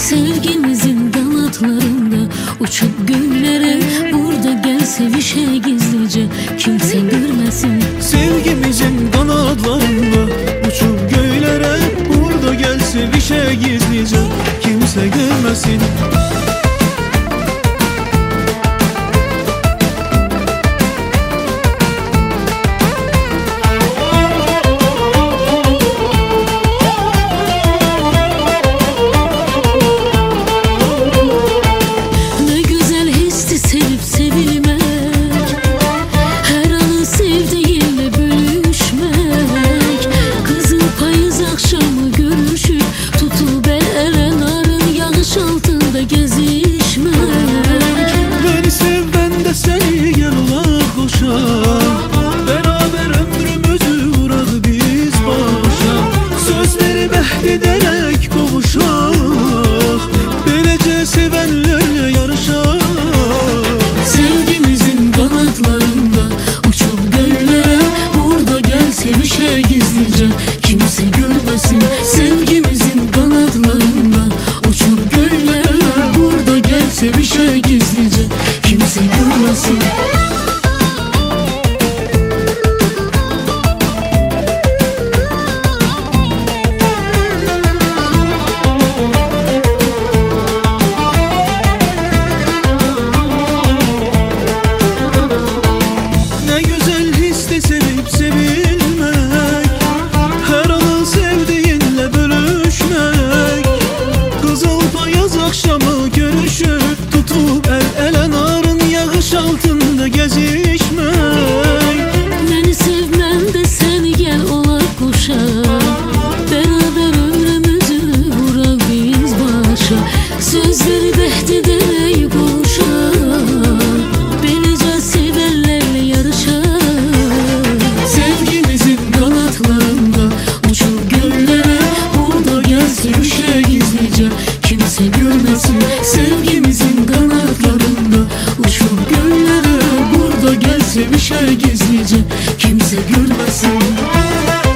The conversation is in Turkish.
Sevgimizin kanatlarında uçup göllere, burada gel sevişe gizlice, kimse görmesin. Sevgimizin kanatlarında uçup göylere, burada gel sevişe gizlice, kimse görmesin. Sevip sevilmek, her anı sevdiğinle bölüşmek, kızıl payız akşamı görüşüp tutup ele narın yağış altında gezişmek. Beni sev ben de seni gel ola koşa, beraber ömrümüzü uğradı biz başa. Sözleri behdederek kavuşak, böylece sevenlerle yarışak. Sevişe gizlice, kimse görmesin. Sevgimizin kanatlarında uçup göllere, burada gel sevişe gizlice, kimse görmesin. Ne güzel hissi sevip sevilmek, her anı sevdiğinle bölüşmek, kızıl payaz akşamı görüşüp tutup el ele narın yağış altında gezişmek. Beni sevmem de seni gel ola koşa, beraber ömrümüzü vurak biz başa. Sözleri behdederek kavuşak, böylece sevenlerle yarışak. Sevgimizin kanatlarında uçup göllere, burada gel sevişe gizlice, kimse görmesin. Sevgimizin kanatlarında uçup göllere, burada gel sevişe gizlice, kimse görmesin.